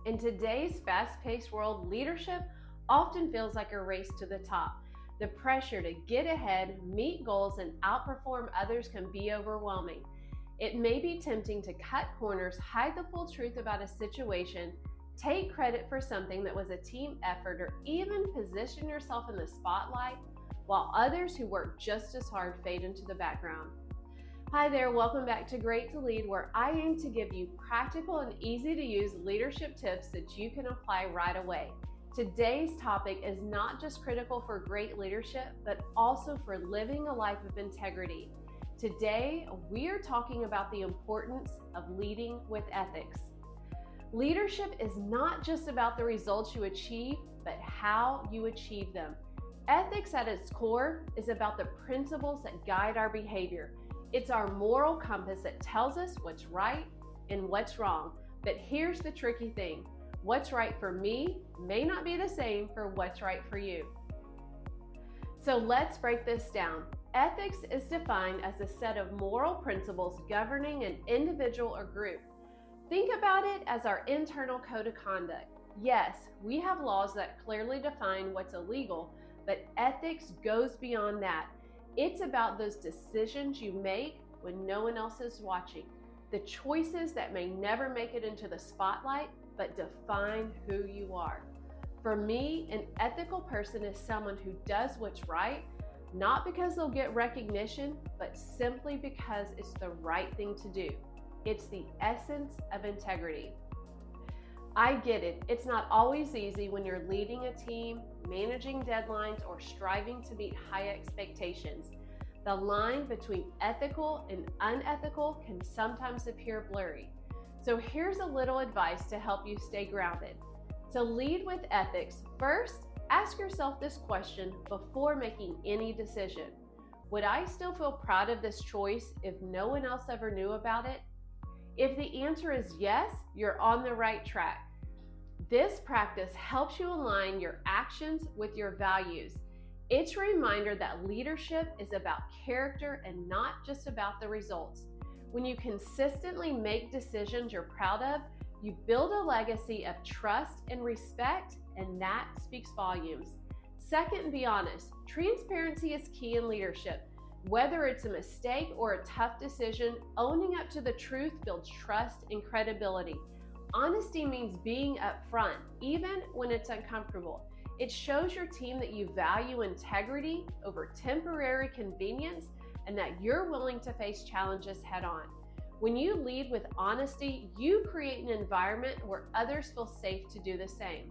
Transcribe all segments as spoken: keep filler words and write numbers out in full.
In today's fast-paced world, leadership often feels like a race to the top. The pressure to get ahead, meet goals, and outperform others can be overwhelming. It may be tempting to cut corners, hide the full truth about a situation, take credit for something that was a team effort, or even position yourself in the spotlight while others who work just as hard fade into the background. Hi there, welcome back to Great to Lead, where I aim to give you practical and easy to use leadership tips that you can apply right away. Today's topic is not just critical for great leadership, but also for living a life of integrity. Today, we are talking about the importance of leading with ethics. Leadership is not just about the results you achieve, but how you achieve them. Ethics at its core is about the principles that guide our behavior. It's our moral compass that tells us what's right and what's wrong. But here's the tricky thing. What's right for me may not be the same for what's right for you. So let's break this down. Ethics is defined as a set of moral principles governing an individual or group. Think about it as our internal code of conduct. Yes, we have laws that clearly define what's illegal, but ethics goes beyond that. It's about those decisions you make when no one else is watching, the choices that may never make it into the spotlight, but define who you are. For me, an ethical person is someone who does what's right, not because they'll get recognition, but simply because it's the right thing to do. It's the essence of integrity. I get it. It's not always easy when you're leading a team, managing deadlines, or striving to meet high expectations. The line between ethical and unethical can sometimes appear blurry. So here's a little advice to help you stay grounded. To lead with ethics, first, ask yourself this question before making any decision. Would I still feel proud of this choice if no one else ever knew about it? If the answer is yes, you're on the right track. This practice helps you align your actions with your values. It's a reminder that leadership is about character and not just about the results. When you consistently make decisions you're proud of, you build a legacy of trust and respect, and that speaks volumes. Second, be honest. Transparency is key in leadership. Whether it's a mistake or a tough decision, owning up to the truth builds trust and credibility. Honesty means being upfront, even when it's uncomfortable. It shows your team that you value integrity over temporary convenience and that you're willing to face challenges head on. When you lead with honesty, you create an environment where others feel safe to do the same.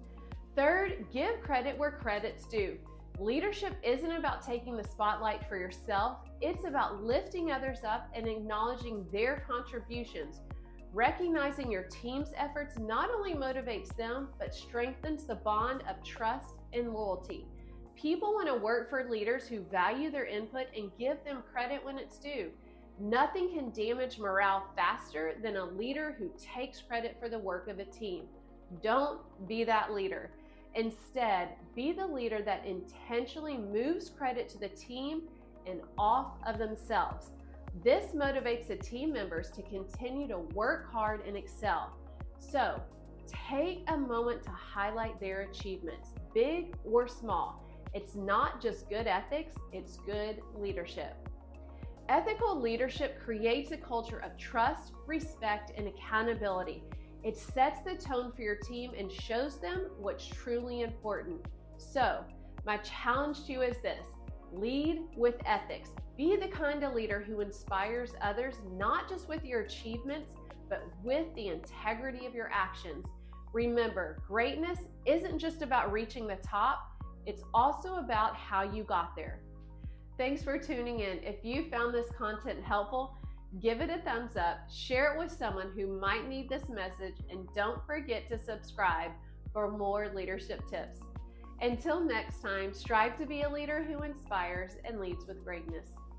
Third, give credit where credit's due. Leadership isn't about taking the spotlight for yourself. It's about lifting others up and acknowledging their contributions. Recognizing your team's efforts not only motivates them, but strengthens the bond of trust and loyalty. People want to work for leaders who value their input and give them credit when it's due. Nothing can damage morale faster than a leader who takes credit for the work of a team. Don't be that leader. Instead, be the leader that intentionally moves credit to the team and off of themselves. This motivates the team members to continue to work hard and excel. So, take a moment to highlight their achievements, big or small. It's not just good ethics, it's good leadership. Ethical leadership creates a culture of trust, respect, and accountability. It sets the tone for your team and shows them what's truly important. So, my challenge to you is this: lead with ethics. Be the kind of leader who inspires others, not just with your achievements, but with the integrity of your actions. Remember, greatness isn't just about reaching the top, it's also about how you got there. Thanks for tuning in. If you found this content helpful, give it a thumbs up, share it with someone who might need this message, and don't forget to subscribe for more leadership tips. Until next time, strive to be a leader who inspires and leads with greatness.